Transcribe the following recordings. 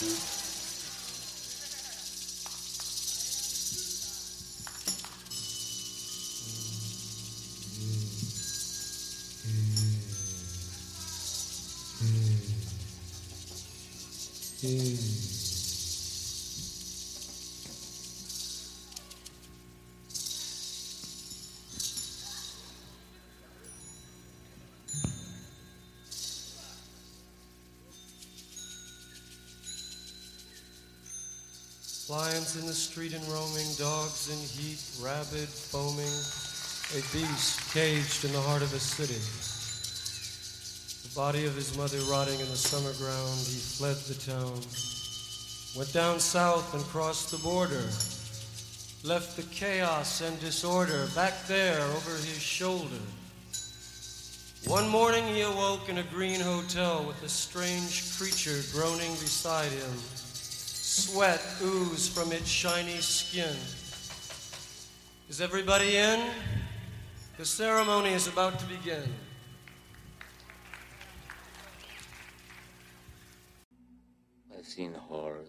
Lions in the street and roaming, dogs in heat, rabid, foaming, a beast caged in the heart of a city. The body of his mother rotting in the summer ground, he fled the town, went down south and crossed the border, left the chaos and disorder back there over his shoulder. One morning he awoke in a green hotel with a strange creature groaning beside him. Sweat oozed from its shiny skin. Is everybody in? The ceremony is about to begin. I've seen horrors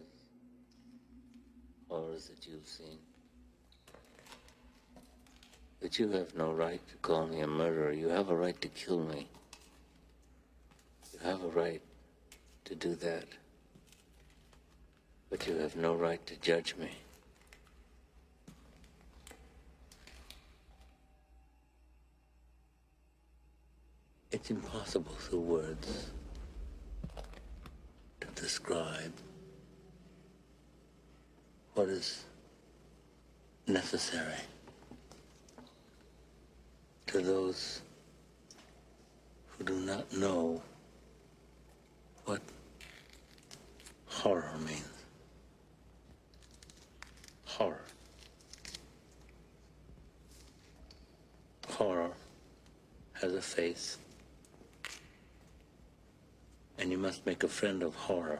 that you've seen. But you have no right to call me a murderer. You have a right to kill me. You have a right to do that. But you have no right to judge me. It's impossible through words to describe what is necessary to those who do not know what horror means. Horror. Horror has a face, and you must make a friend of horror.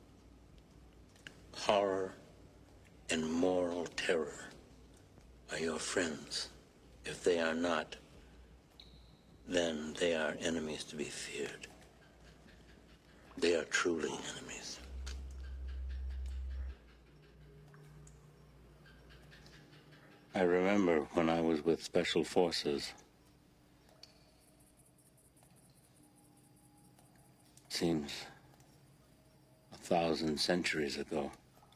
Horror and moral terror are your friends. If they are not, then they are enemies to be feared. They are truly enemies. I remember when I was with Special Forces. Seems 1,000 centuries ago.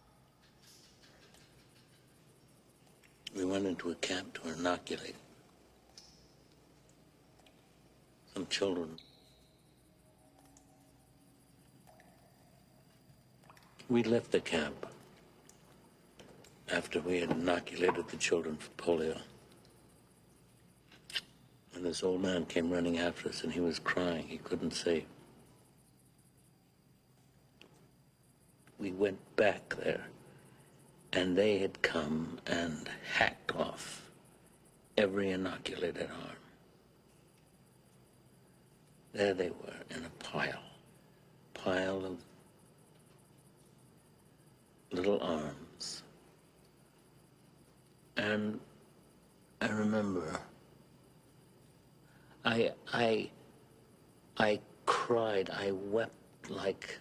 We went into a camp to inoculate some children. We left the camp after we had inoculated the children for polio. And this old man came running after us, and he was crying. He couldn't say. We went back there, and they had come and hacked off every inoculated arm. There they were in a pile of little arms. And I remember I cried, I wept like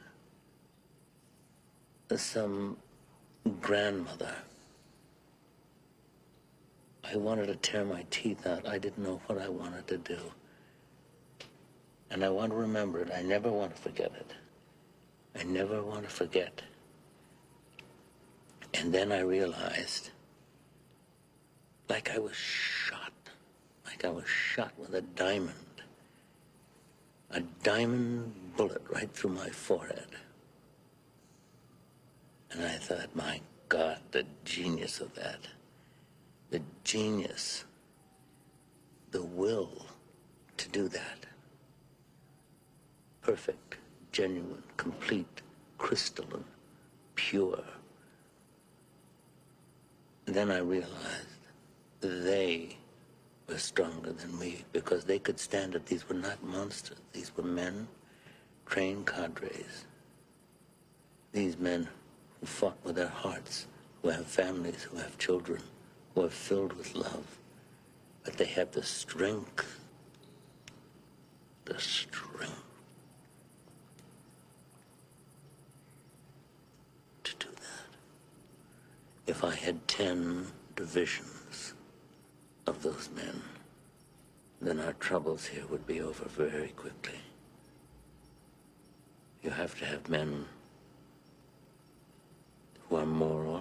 some grandmother. I wanted to tear my teeth out. I didn't know what I wanted to do. And I want to remember it. I never want to forget it. I never want to forget. And then I realized, like I was shot with a diamond bullet right through my forehead. And I thought, my God, the genius of that. The genius, the will to do that. Perfect, genuine, complete, crystalline, pure. And then I realized they were stronger than me because they could stand it. These were not monsters. These were men, trained cadres. These men who fought with their hearts, who have families, who have children, who are filled with love. But they have the strength. If I had 10 divisions of those men, then our troubles here would be over very quickly. You have to have men who are moral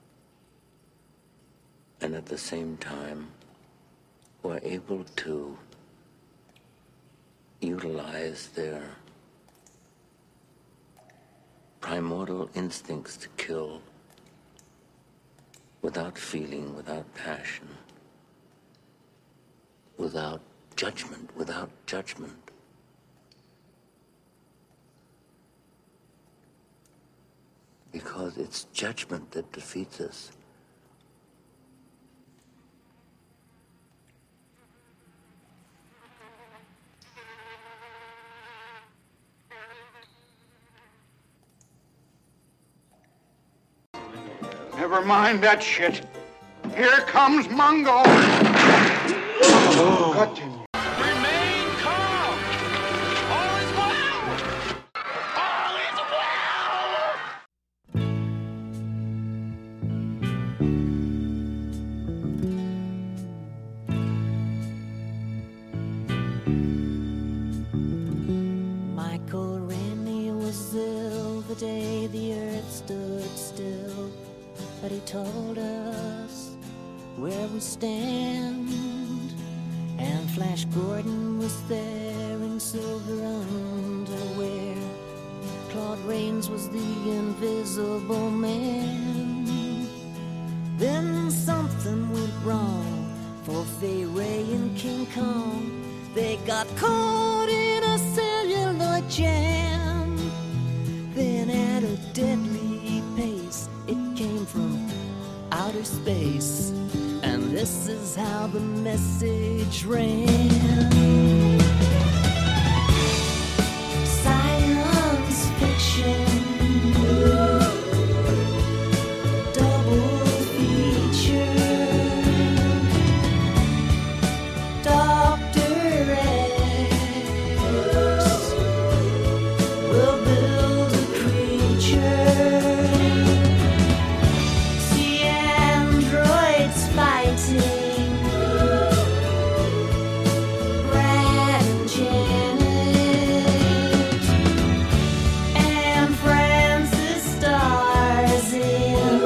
and at the same time who are able to utilize their primordial instincts to kill without feeling, without passion, without judgment. Because it's judgment that defeats us. Never mind that shit. Here comes Mungo. Continue. Remain calm. All is well. All is well. Michael Rennie was ill the day the earth stood still, but he told us where we stand. And Flash Gordon was there in silver underwear. Claude Rains was the invisible man. Then something went wrong for Fay Ray and King Kong. They got caught in a celluloid jam. Then at a deadly pace, it came from outer space. And this is how the message ran. Science fiction. Double feature. Dr. X will build a creature. See androids fighting. Brad and Janet and Francis stars in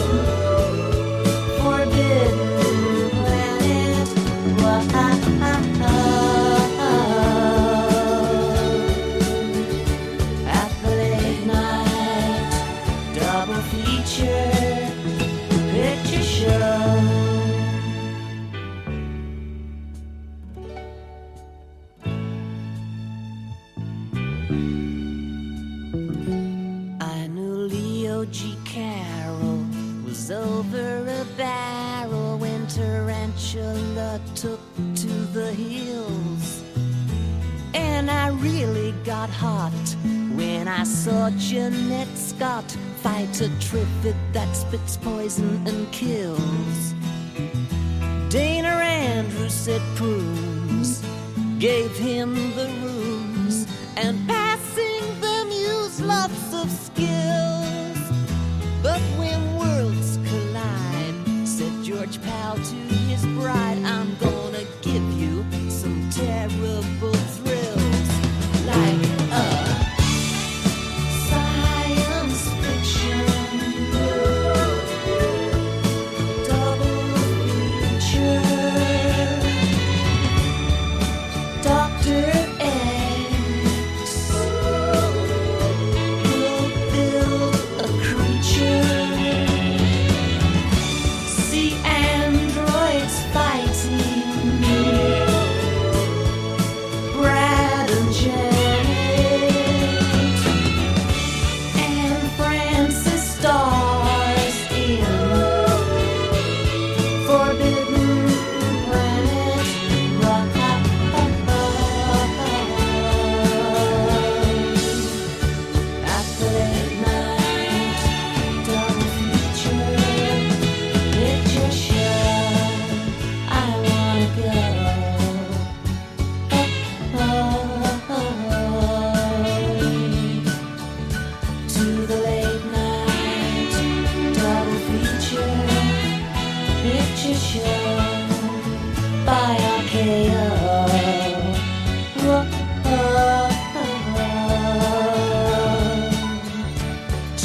Forbidden Planet. At the late night double feature picture show. I knew Leo G. Carroll was over a barrel when Tarantula took to the hills. And I really got hot when I saw Jeanette Scott fight a Triffid that spits poison and kills. Dana Andrews said prunes gave him the rooms, and passing them used lots of skills. But when worlds collide, said George Powell to his bride, I'm gonna give you some terrible thrills, like science fiction. Double feature. Dr. X will build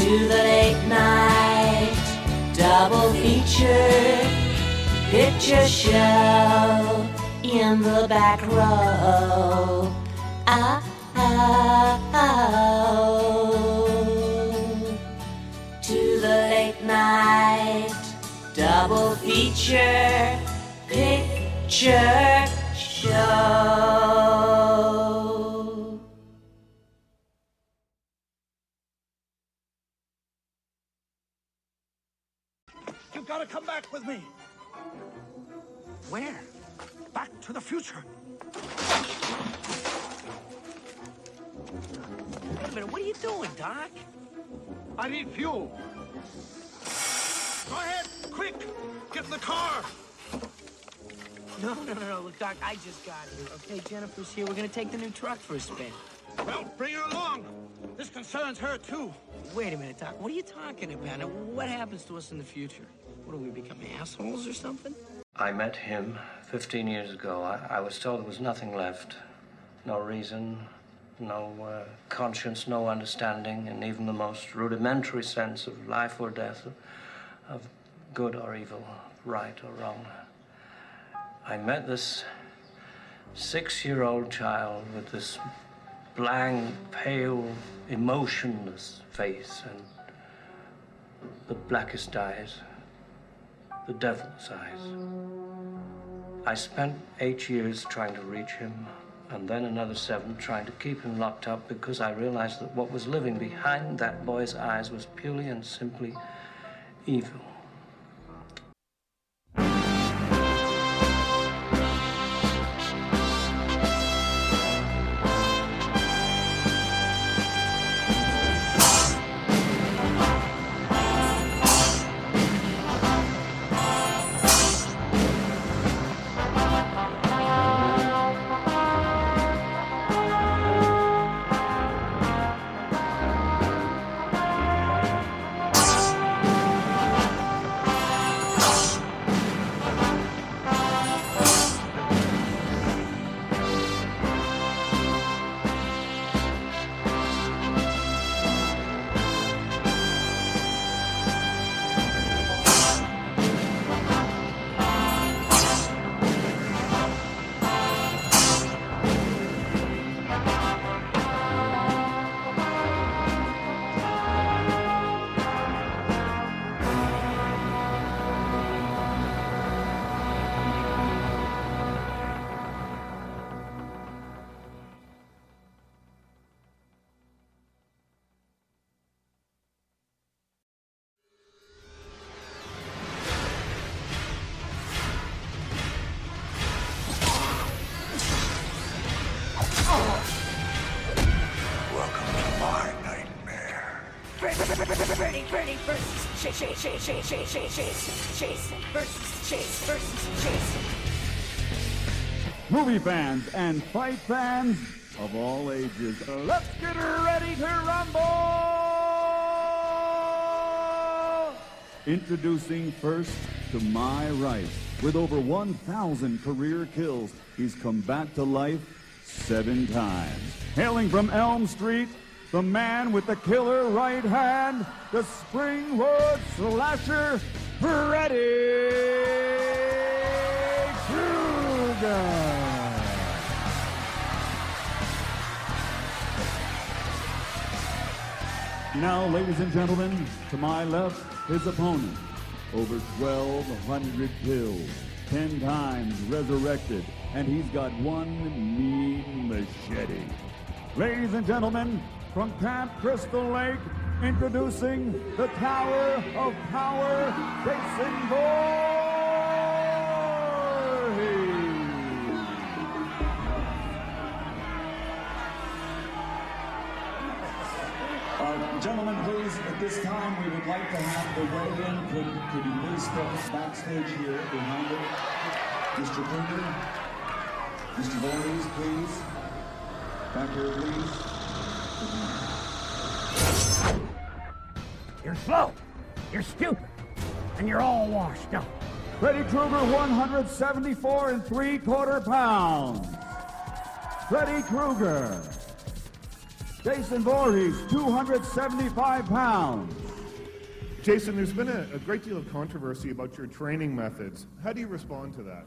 to the late night double feature picture show in the back row. To the late night double feature picture show. You've got to come back with me. Where? Back to the future. Wait a minute, what are you doing, Doc? I need fuel. Go ahead, quick. Get in the car. No, look, Doc, I just got here, okay? Jennifer's here. We're gonna take the new truck for a spin. Well, bring her along. This concerns her, too. Wait a minute, Doc, what are you talking about? Now, what happens to us in the future? What, do we become assholes or something? I met him 15 years ago. I was told there was nothing left. No reason, no conscience, no understanding, and even the most rudimentary sense of life or death, of good or evil, right or wrong. I met this 6-year-old child with this blank, pale, emotionless face and the blackest eyes, the devil's eyes. I spent 8 years trying to reach him, and then another 7 trying to keep him locked up, because I realized that what was living behind that boy's eyes was purely and simply evil. Freddy versus Chase versus Chase. Movie fans and fight fans of all ages, let's get ready to rumble! Introducing first, to my right, with over 1,000 career kills, he's come back to life 7 times. Hailing from Elm Street, the man with the killer right hand, the Springwood slasher, Freddy Krueger. Now, ladies and gentlemen, to my left, his opponent, over 1,200 kills, 10 times resurrected, and he's got one mean machete. Ladies and gentlemen, from Camp Crystal Lake, introducing the Tower of Power, Jason Voorhees. Gentlemen, please, at this time, we would like to have the weigh-in. Could you please step backstage here behind it? Mr. Krueger, Mr. Voorhees, please. Back here, please. You're slow, you're stupid, and you're all washed up. Freddy Krueger, 174 3/4 pounds. Freddy Krueger. Jason Voorhees, 275 pounds. Jason, there's been a great deal of controversy about your training methods. How do you respond to that?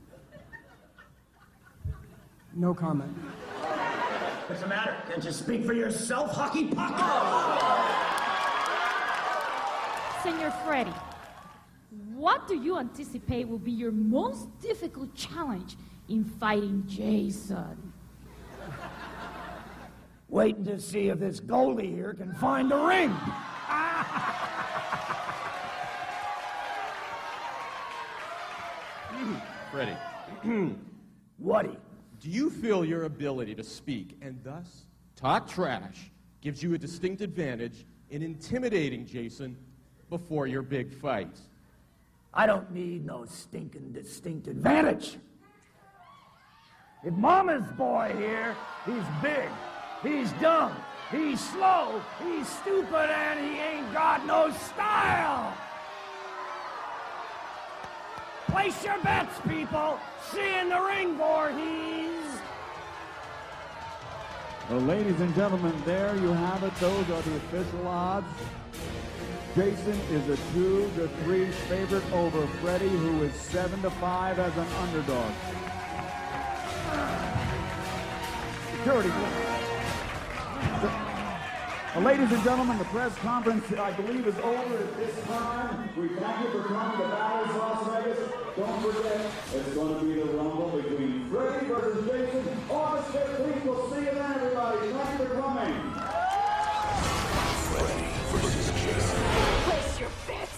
No comment. What's the matter? Can't you speak for yourself, hockey puck? Senor Freddy, what do you anticipate will be your most difficult challenge in fighting Jason? Waiting to see if this goalie here can find the ring. Freddy, Whatty? do you feel your ability to speak and thus talk trash gives you a distinct advantage in intimidating Jason before your big fight? I don't need no stinking distinct advantage. If Mama's boy here, he's big, he's dumb, he's slow, he's stupid, and he ain't got no style. Place your bets, people. See you in the ring, Voorhees. Well, ladies and gentlemen, there you have it. Those are the official odds. Jason is a 2-3 favorite over Freddy, who is 7-5 as an underdog. Security. Well, ladies and gentlemen, the press conference, I believe, is over at this time. We thank you for coming to Bally's Las Vegas. Don't forget, it's going to be the Rumble between Freddy versus Jason. August 15th. We'll see you then, everybody. Thank you for coming. Freddy versus Jason. Place your bets.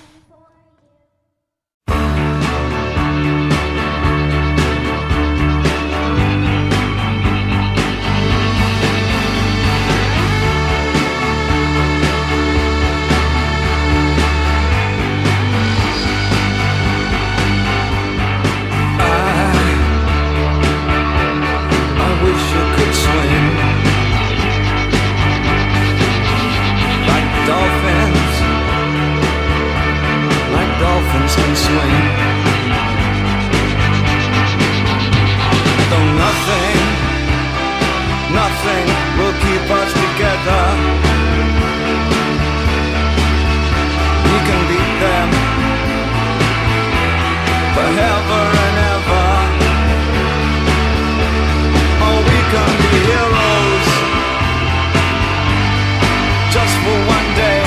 Nothing will keep us together. We can beat them forever and ever. Oh, we can be heroes just for one day.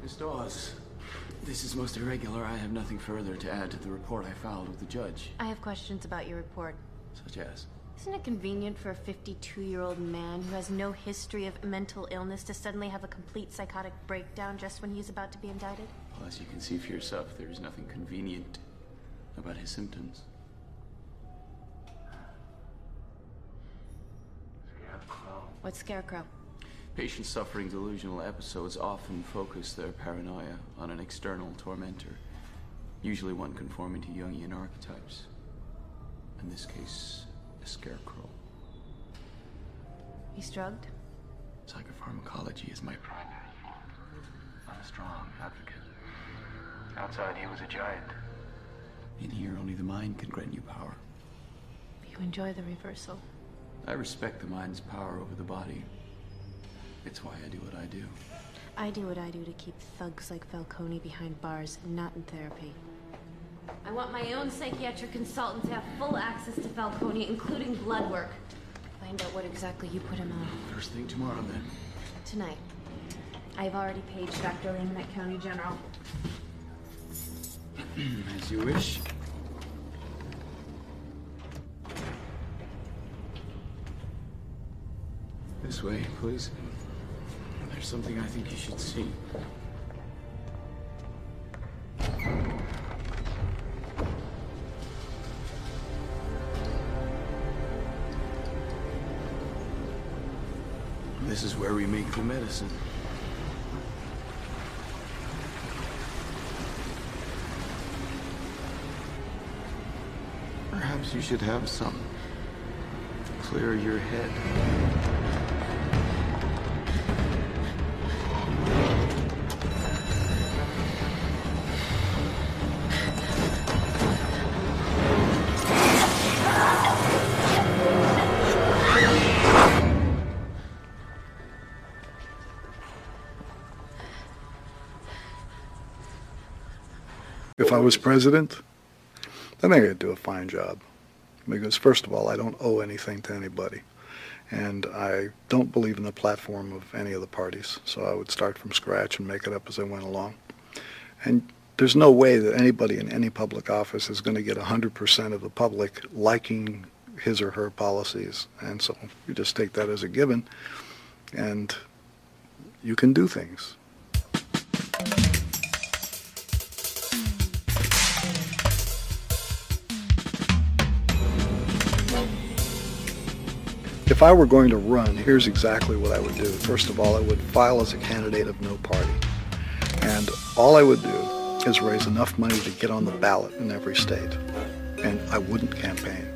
Miss Dawes, this is most irregular. I have nothing further to add to the report I filed with the judge. I have questions about your report. Such as? Isn't it convenient for a 52-year-old man who has no history of mental illness to suddenly have a complete psychotic breakdown just when he's about to be indicted? Well, as you can see for yourself, there is nothing convenient about his symptoms. What's Scarecrow? Patients suffering delusional episodes often focus their paranoia on an external tormentor, usually one conforming to Jungian archetypes. In this case, a scarecrow. He's drugged? Psychopharmacology is my primary field. I'm a strong advocate. Outside, he was a giant. In here, only the mind can grant you power. You enjoy the reversal. I respect the mind's power over the body. It's why I do what I do. I do what I do to keep thugs like Falcone behind bars, not in therapy. I want my own psychiatric consultant to have full access to Falcone, including blood work. Find out what exactly you put him on. First thing tomorrow, then. Tonight. I've already paged Dr. Lehman at County General. As you wish. This way, please. There's something I think you should see. This is where we make the medicine. Perhaps you should have some to clear your head. If I was president, I think I'd do a fine job. Because first of all, I don't owe anything to anybody. And I don't believe in the platform of any of the parties. So I would start from scratch and make it up as I went along. And there's no way that anybody in any public office is going to get 100% of the public liking his or her policies. And so you just take that as a given, and you can do things. If I were going to run, here's exactly what I would do. First of all, I would file as a candidate of no party. And all I would do is raise enough money to get on the ballot in every state. And I wouldn't campaign.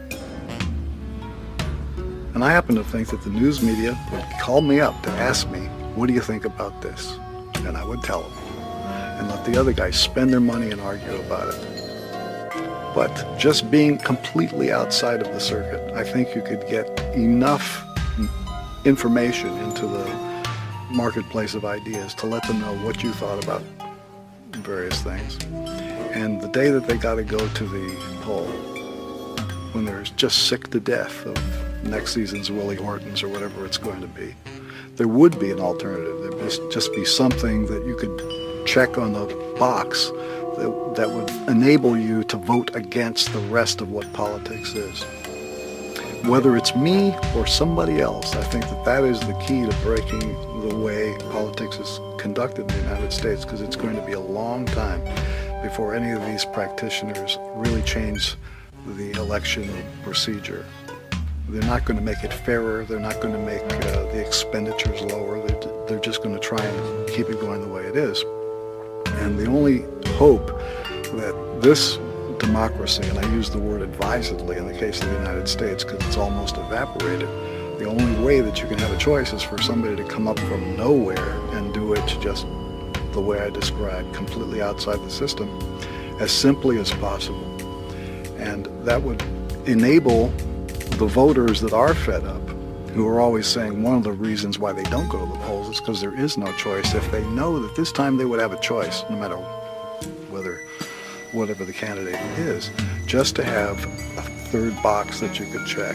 And I happen to think that the news media would call me up to ask me, what do you think about this? And I would tell them. And let the other guys spend their money and argue about it. But just being completely outside of the circuit, I think you could get enough information into the marketplace of ideas to let them know what you thought about various things. And the day that they got to go to the poll, when they're just sick to death of next season's Willie Hortons or whatever it's going to be, there would be an alternative. There would just be something that you could check on the box that would enable you to vote against the rest of what politics is. Whether it's me or somebody else, I think that that is the key to breaking the way politics is conducted in the United States, because it's going to be a long time before any of these practitioners really change the election procedure. They're not going to make it fairer. They're not going to make the expenditures lower. They're just going to try and keep it going the way it is. And the only hope that this democracy, and I use the word advisedly in the case of the United States because it's almost evaporated, the only way that you can have a choice is for somebody to come up from nowhere and do it just the way I described, completely outside the system, as simply as possible. And that would enable the voters that are fed up, who are always saying one of the reasons why they don't go to the polls is because there is no choice. If they know that this time they would have a choice, no matter whatever the candidate is, just to have a third box that you could check.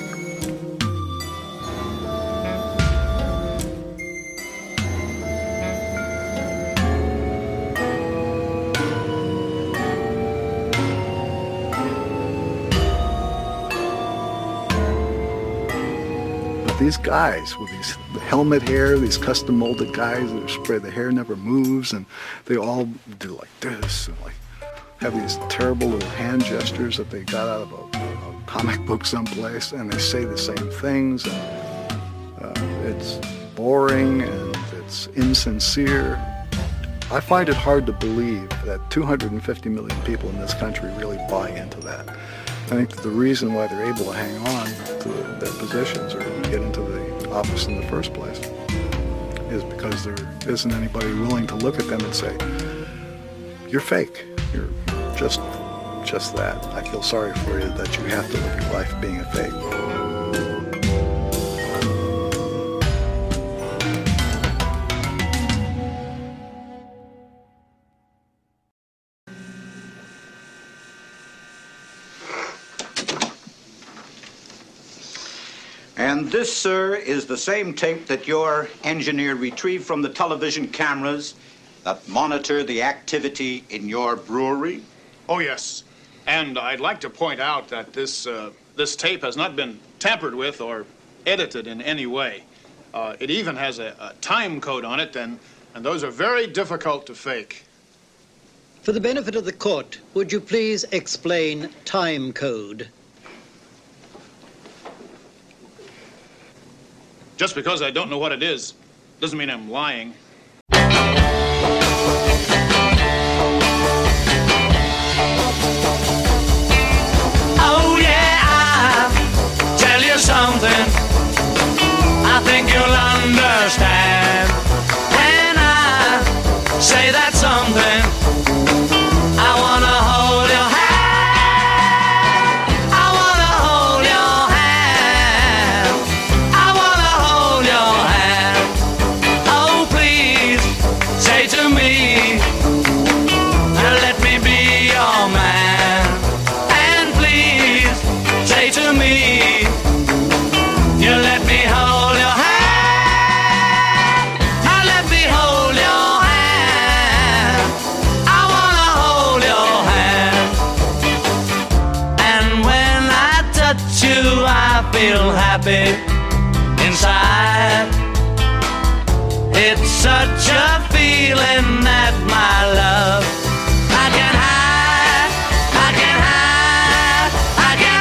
these guys with these helmet hair, these custom molded guys that are spray, the hair never moves, and they all do like this, and like have these terrible little hand gestures that they got out of a comic book someplace, and they say the same things, and it's boring and it's insincere. I find it hard to believe that 250 million people in this country really buy into that. I think that the reason why they're able to hang on to their positions or get into the office in the first place is because there isn't anybody willing to look at them and say, you're fake, you're just that. I feel sorry for you that you have to live your life being a fake. And this, sir, is the same tape that your engineer retrieved from the television cameras that monitor the activity in your brewery? Oh, yes. And I'd like to point out that this tape has not been tampered with or edited in any way. It even has a time code on it, and those are very difficult to fake. For the benefit of the court, would you please explain time code? Just because I don't know what it is doesn't mean I'm lying. Oh yeah, I'll tell you something I think you'll understand when I say that something. I wanna hold your hand, I wanna hold your hand, I wanna hold your hand. Oh please, say to me, let me be your man. And please, say to me, you let me hold your hand. Now let me hold your hand. I wanna hold your hand. And when I touch you, I feel happy inside. It's such a feeling that my love I can hide, I can hide, I can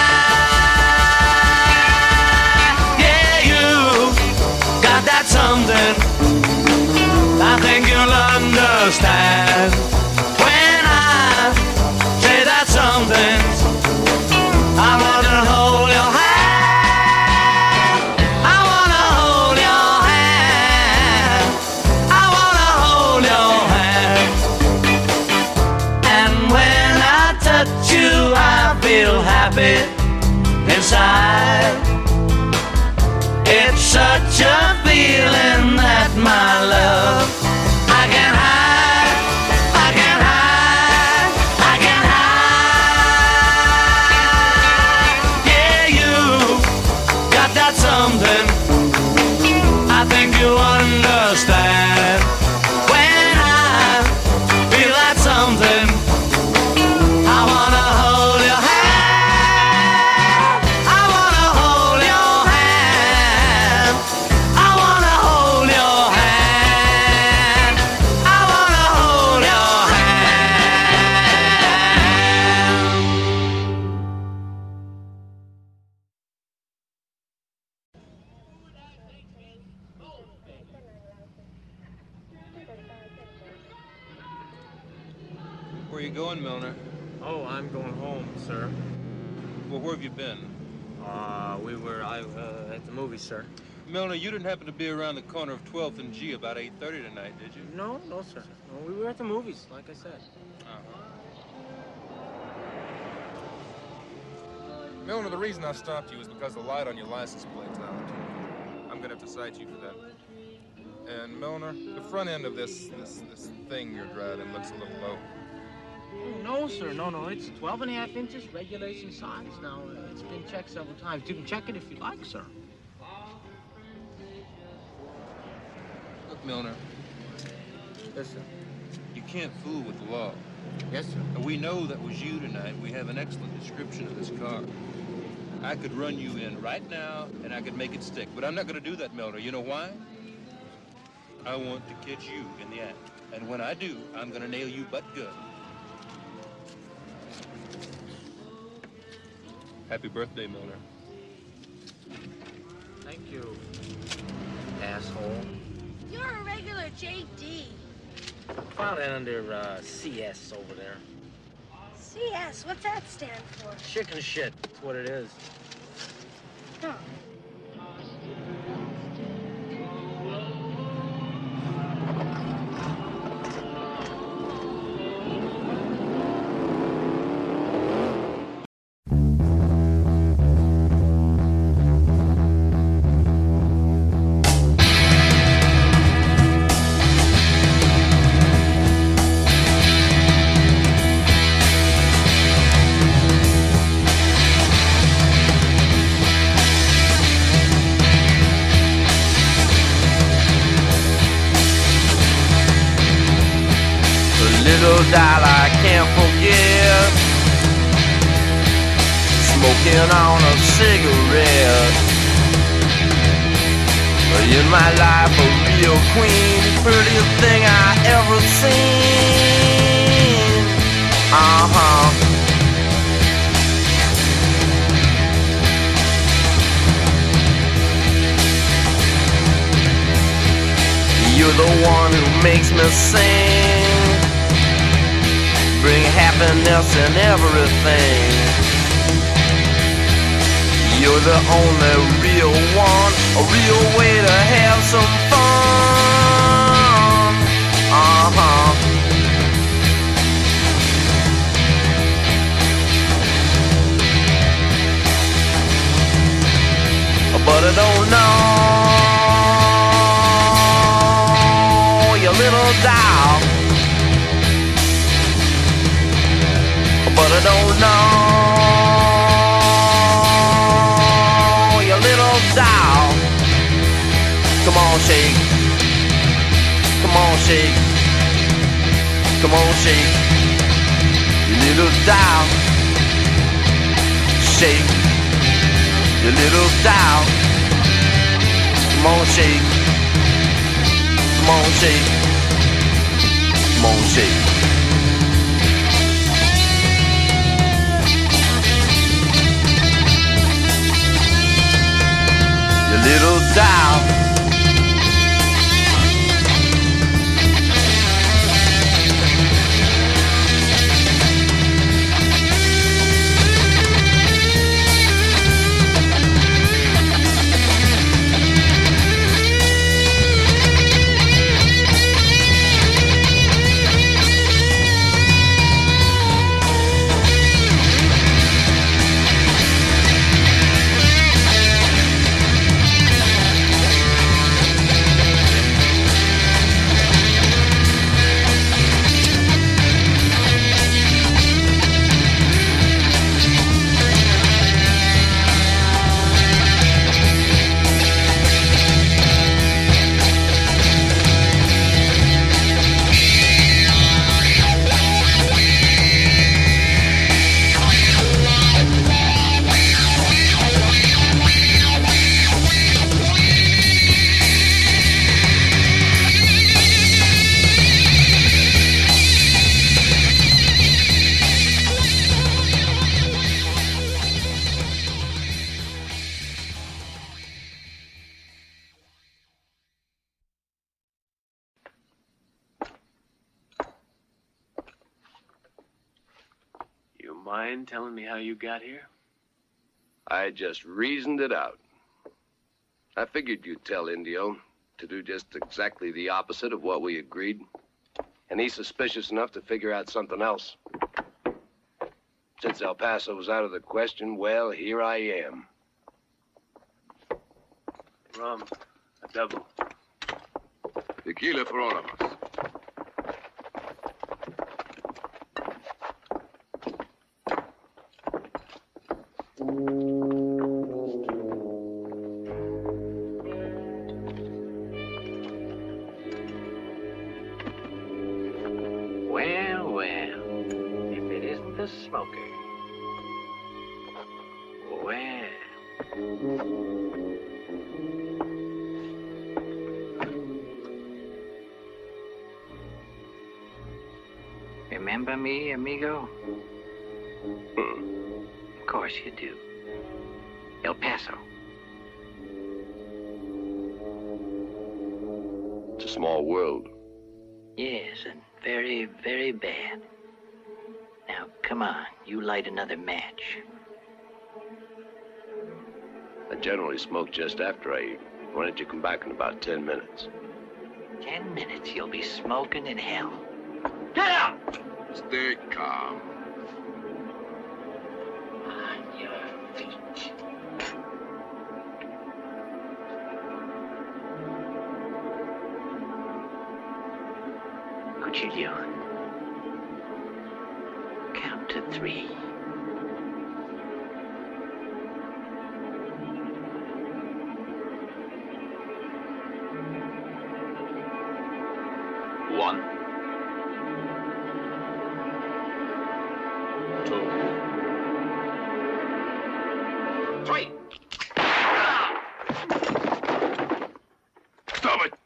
hide. Yeah, you got that something I think you'll understand when I say that something. I want to hold your hand, I want to hold your hand, I want to hold your hand. And when I touch you, I feel happy inside. It's such a feeling that my love I can hide, I can hide, I can hide. Yeah, you got that something I think you understand when I feel that something. I wanna hold your hand, I wanna hold your hand, I wanna hold your hand, I wanna hold your Where are you going, Milner? Oh, I'm going home, sir. Well, where have you been? We were at the movies, sir. Milner, you didn't happen to be around the corner of 12th and G about 8:30 tonight, did you? No, sir. No, we were at the movies, like I said. Milner, the reason I stopped you is because the light on your license plate's out. I'm gonna have to cite you for that. And Milner, the front end of this thing you're driving looks a little low. Oh, no, sir. No. It's 12.5 inches, regulation size. Now, it's been checked several times. You can check it if you like, sir. Look, Milner. Yes, sir. You can't fool with the law. Yes, sir. And we know that was you tonight. We have an excellent description of this car. I could run you in right now, and I could make it stick. But I'm not going to do that, Milner. You know why? I want to catch you in the act. And when I do, I'm going to nail you but good. Happy birthday, Milner. Thank you, asshole. You're a regular JD. File that under CS over there. CS, what's that stand for? Chicken shit, that's what it is. Huh. Little doll I can't forget, smoking on a cigarette. In my life a real queen, prettiest thing I ever seen. You're the one who makes me sing, bring happiness in everything. You're the only real one, a real way to have some fun. But I don't know, you little doll. But I don't know, you little doll. Come on, shake. Come on, shake. Come on, shake. You little doll. Shake. You little doll. Come on, shake. Come on, shake. Come on, shake. Little doll. Mind telling me how you got here? I just reasoned it out. I figured you'd tell Indio to do just exactly the opposite of what we agreed. And he's suspicious enough to figure out something else. Since El Paso was out of the question, well, here I am. Rum, a double. Tequila for all of us. Well, well, if it isn't the smoker. Well. Remember me, amigo? Of course you do. El Paso. It's a small world. Yes, and very, very bad. Now, come on, you light another match. I generally smoke just after I eat. Why don't you come back in about 10 minutes? 10 minutes, you'll be smoking in hell. Get out! Stay calm. On your feet. Cuchillo. Count to 3. One. 2. 3. Stop it!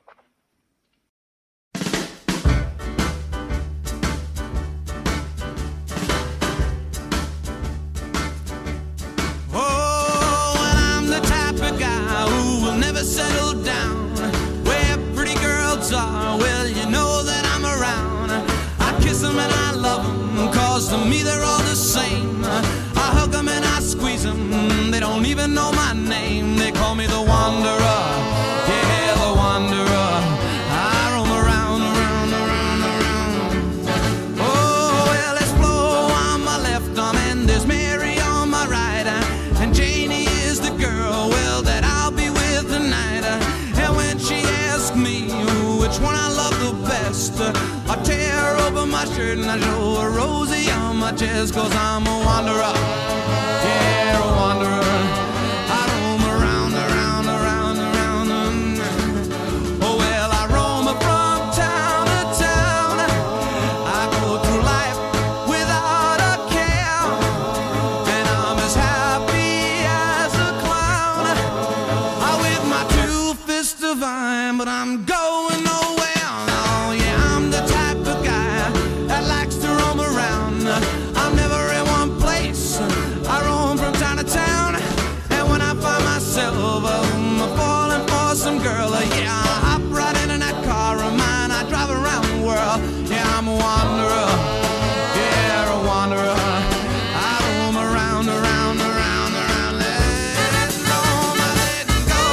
Oh, and I'm the type of guy who will never settle down. Where pretty girls are, well, you know that I'm around. I kiss them and I love them, 'cause to me they're all the same. I hug them and I squeeze them, they don't even know my name. They call me the Wanderer, yeah, the Wanderer. I roam around, around, around, around. Oh, well, there's Flo on my left arm and there's Mary on my right. And Janie is the girl, well, that I'll be with tonight. And when she asks me which one I love the best, I tear open my shirt and I show a Rosie on my chest. 'Cause I'm a wanderer, yeah, a wanderer. I roam around, around, around, around. Oh, well, I roam from town to town. I go through life without a care, and I'm as happy as a clown. I with my 2 fists divine, but I'm going nowhere. Oh, yeah, I'm the type of guy that likes to roam around. I'm never in one place. I roam from town to town, and when I find myself falling for some girl, yeah, I hop right into that car of mine. I drive around the world. Yeah, I'm a wanderer. Yeah, a wanderer. I roam around, around, around, around. Letting go, my letting go.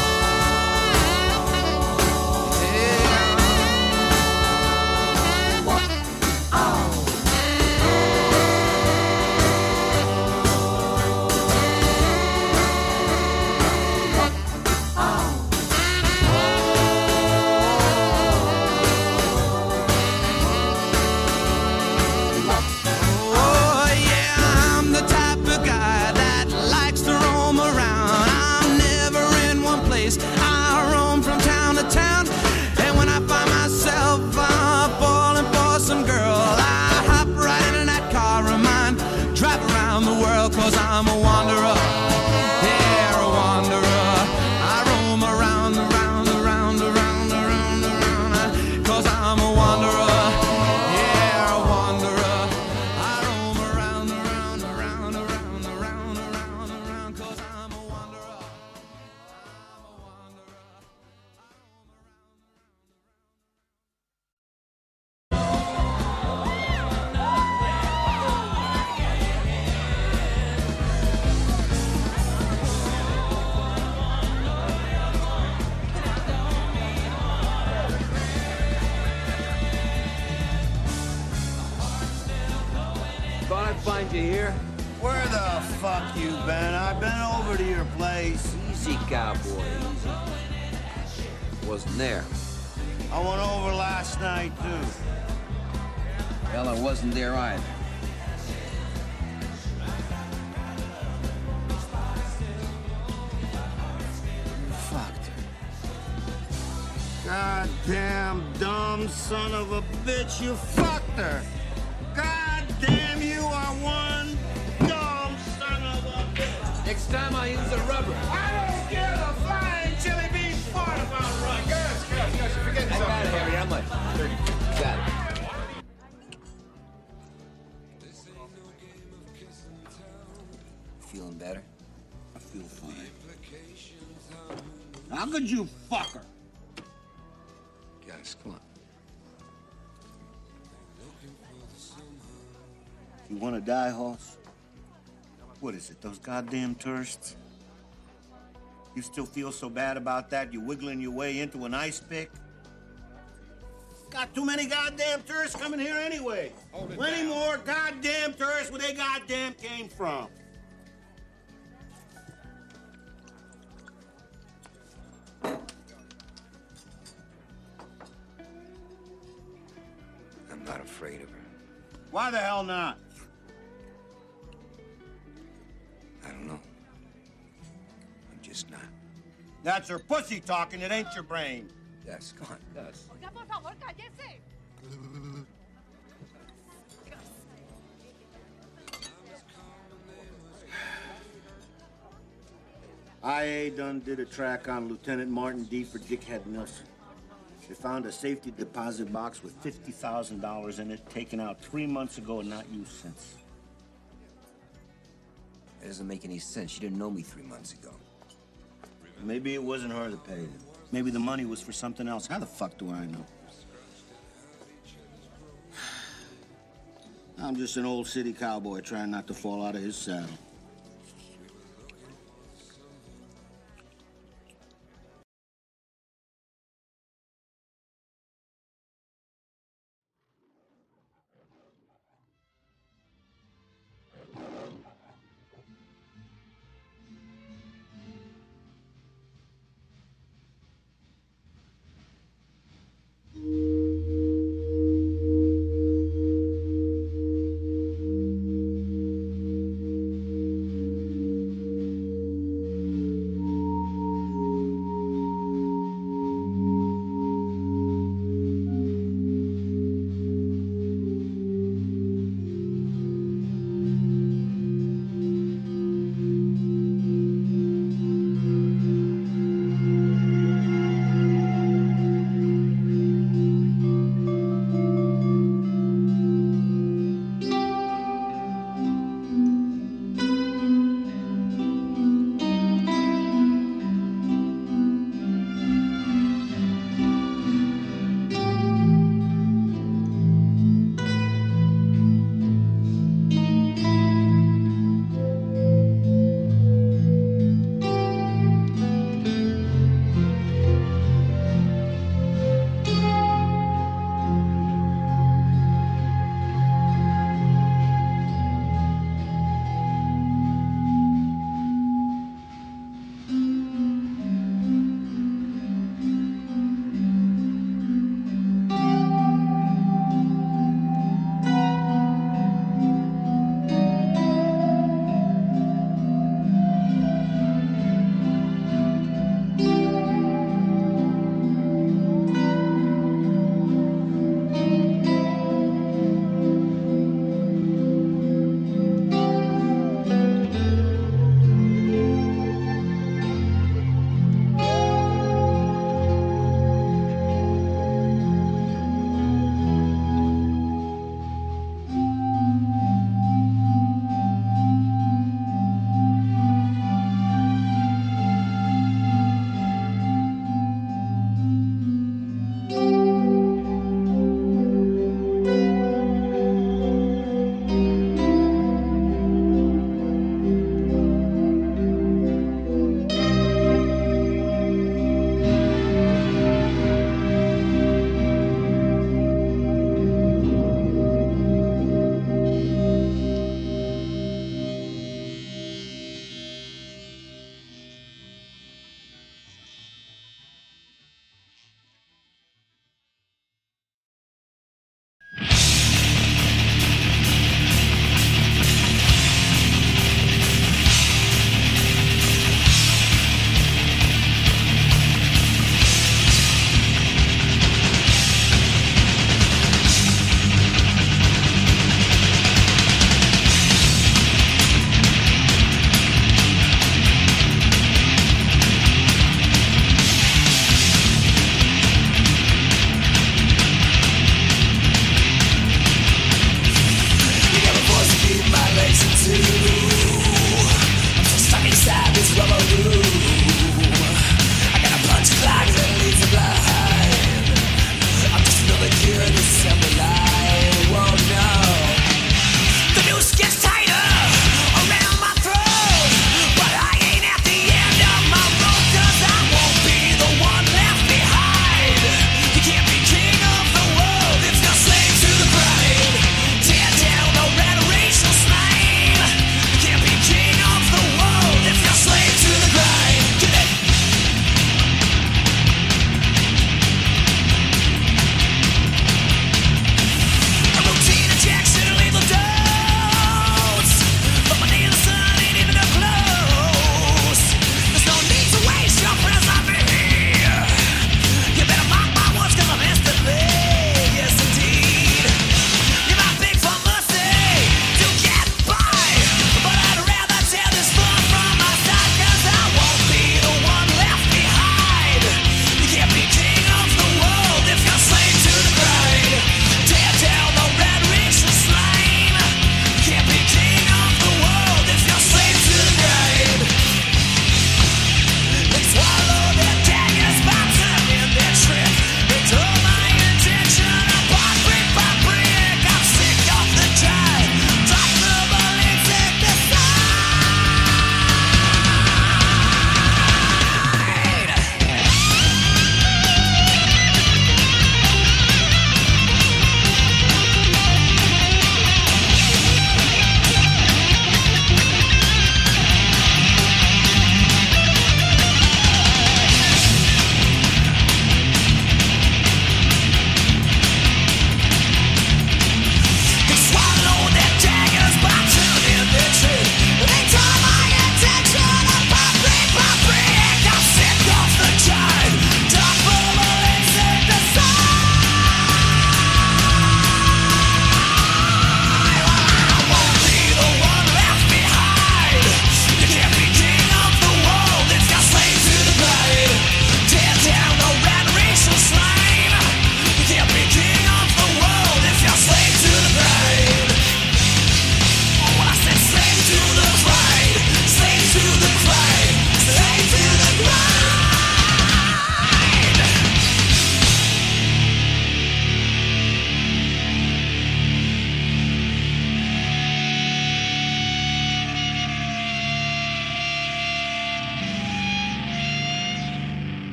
Oh, yeah, I'm the type of guy that likes to roam around. I'm never in one place. I roam from town to town, and when I find myself falling for some girl, I hop right into that car of mine, drive around the world, 'cause I'm a wanderer. Yeah, a wanderer. I roam around, around, around, around, around, around, 'cause I'm a wanderer. Yeah, a wanderer. I roam around, around, around, around, around, around, around, 'cause I'm a wanderer. Thought I'd find you here. Where the fuck you been? I've been over to your place. Easy, cowboy, easy. Wasn't there. I went over last night, too. Well, I wasn't there either. You fucked her. Goddamn dumb son of a bitch, you fucked her. God damn, you are one dumb son of a bitch. Next time I use a rubber. I don't give a flying chili bean fart about rubber. Guys, you forget something. I got it, Harry. How much? 30. Got it. Feeling better? I feel fine. How could you fucker? Guys, come on. You want to die, Hoss? What is it, those goddamn tourists? You still feel so bad about that, you're wiggling your way into an ice pick? Got too many goddamn tourists coming here anyway. Plenty more goddamn tourists where they goddamn came from. I'm not afraid of her. Why the hell not? I don't know. I'm just not. That's her pussy talking, it ain't your brain. Yes, come on, Gus. Oiga, por favor, cállese. IA done did a track on Lieutenant Martin D for Dickhead Nilsson. They found a safety deposit box with $50,000 in it, taken out 3 months ago and not used since. That doesn't make any sense. She didn't know me 3 months ago. Maybe it wasn't her that paid it. Maybe the money was for something else. How the fuck do I know? I'm just an old city cowboy trying not to fall out of his saddle.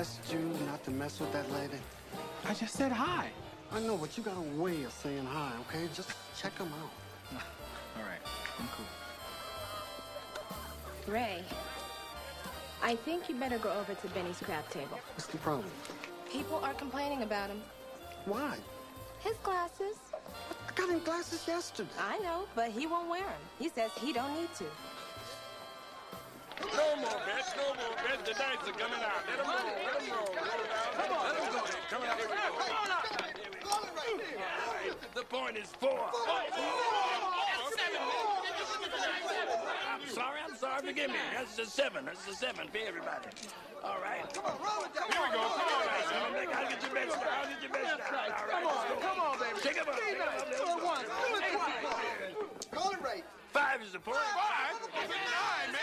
asked you not to mess with that lady? I just said hi. I know, but you got a way of saying hi, okay? Just check them out. All right, I'm cool. Ray, I think you better go over to Benny's crab table. What's the problem? People are complaining about him. Why? His glasses. I got him glasses yesterday. I know, but he won't wear them. He says he don't need to. No more bets, no more bets. The dice are coming out. Let them roll, let them roll. Come on, let them go. Coming out. Come on up. The point is 4. I'm sorry, forgive me. That's a 7. That's a 7 for everybody. All right. Come on, roll it down. Here we go. Come on, Nick. I'll get your bets down. I'll get your bets down. All right, let's go. Come on, baby. Take him up. Call it right. 5 is the point. 5? 9, man.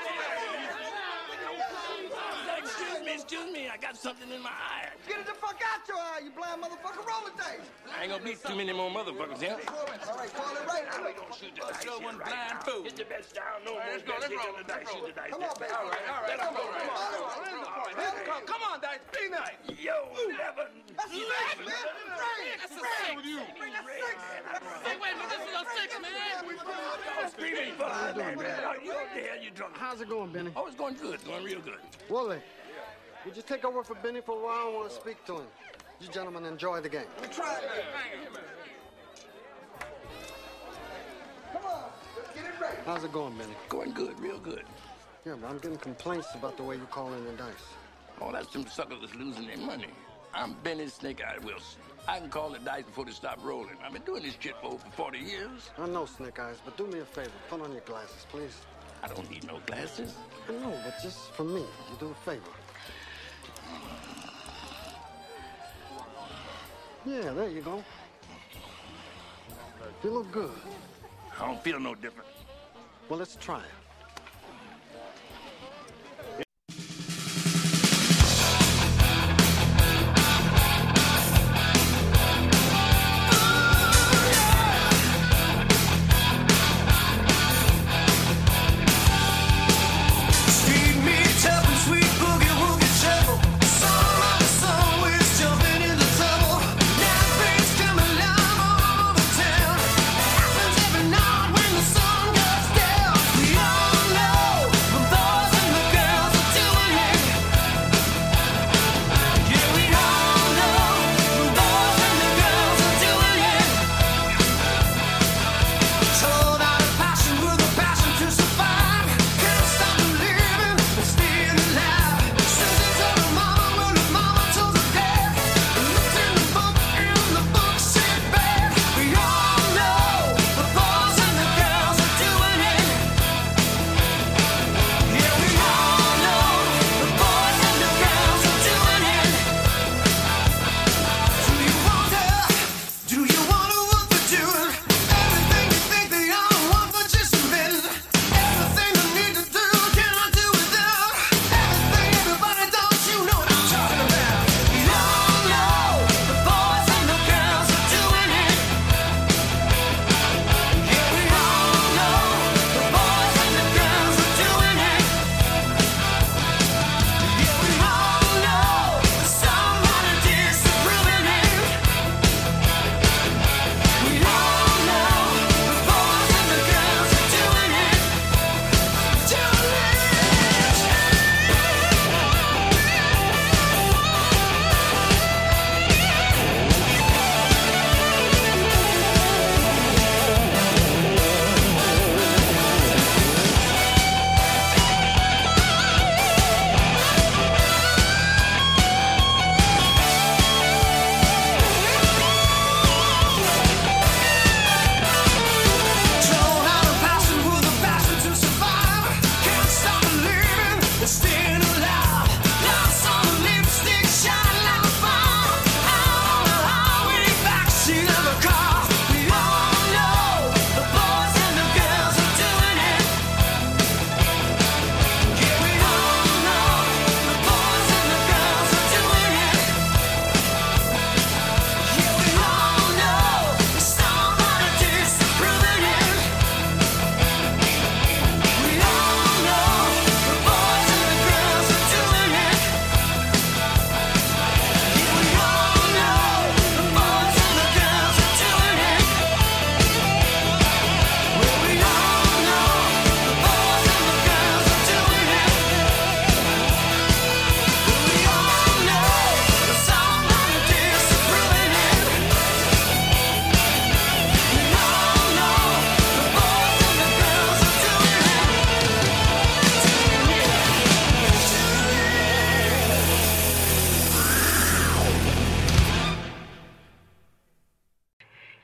Excuse me, I got something in my eye. Get it the fuck out your eye, you blind motherfucker. Roll the dice. I ain't gonna beat too many more motherfuckers, yeah? All right, call it right. We gonna shoot the dice here right now. Get the bets down. No more bets. Get the dice. Shoot the dice. Come on, baby. All right. Come on, dice. Be nice. Yo, 11. That's 6, man. That's a 6 with you. Hey, wait a minute. This is a 6, man. Screaming for us, man. What the hell you talking? How's it going, Benny? Oh, it's going good. Going real good. Wooly, would you take over for Benny for a while? I want to speak to him. You gentlemen enjoy the game. We tried it. Come on, let's get it right. How's it going, Benny? Going good, real good. Yeah, but I'm getting complaints about the way you call in the dice. Oh, that's them suckers that's losing their money. I'm Benny Snake-Eyed Wilson. I can call the dice before they stop rolling. I've been doing this shit for over 40 years. I know, Snake Eyes, but do me a favor. Put on your glasses, please. I don't need no glasses. I know, but just for me, you do a favor. Yeah, there you go. You look good. I don't feel no different. Well, let's try it. We all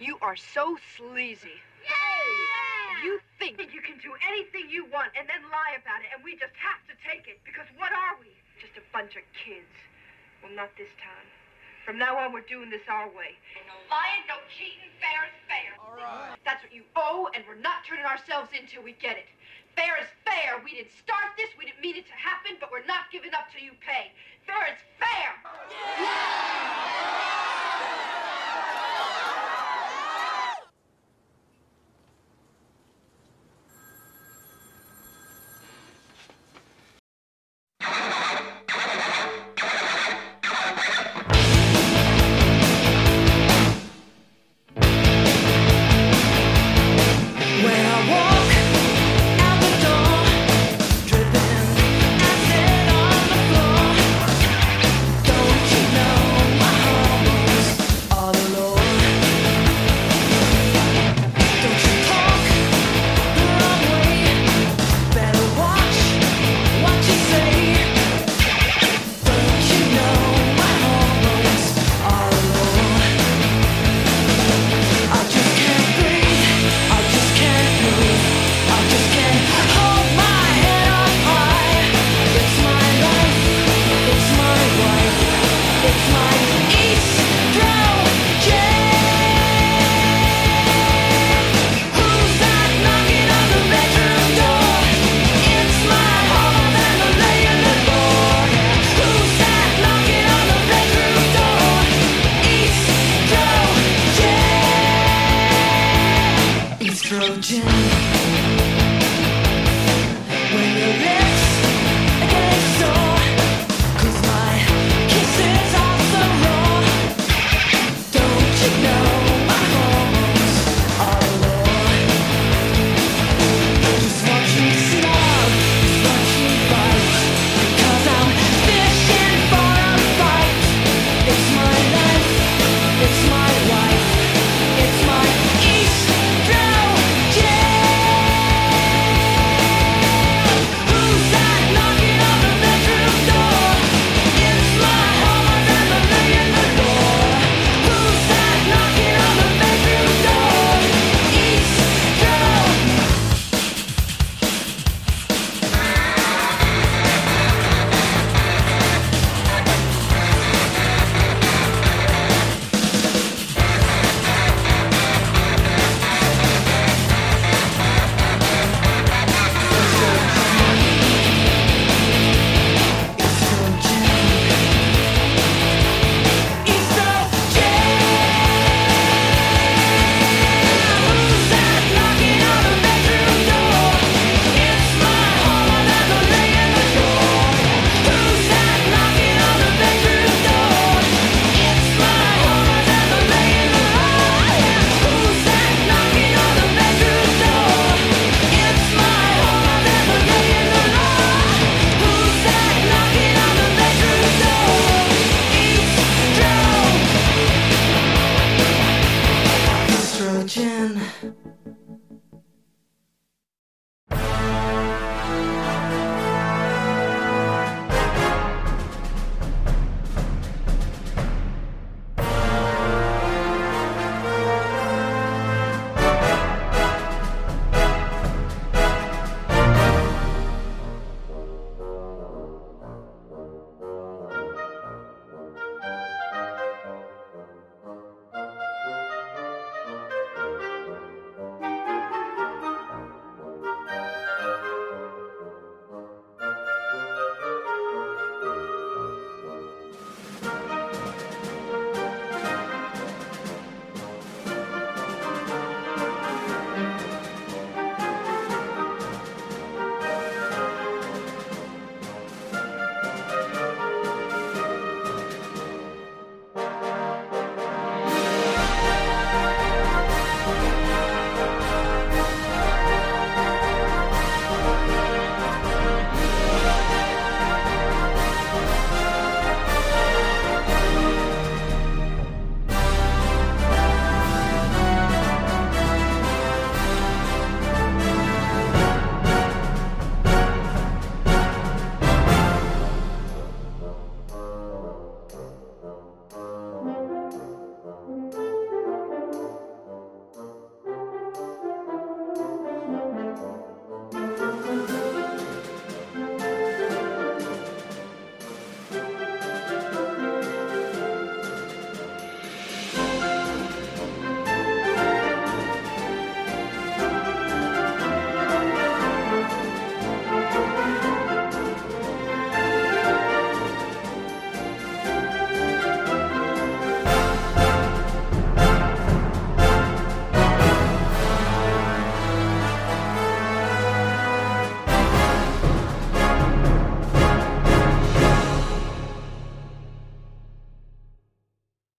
You are so sleazy. You think you can do anything you want and then lie about it, and we just have to take it, because what are we? Just a bunch of kids. Well, not this time. From now on, we're doing this our way. No lying, no cheating, fair is fair. All right. That's what you owe, and we're not turning ourselves in till we get it. Fair is fair. We didn't start this, we didn't mean it to happen, but we're not giving up till you pay. Fair is fair!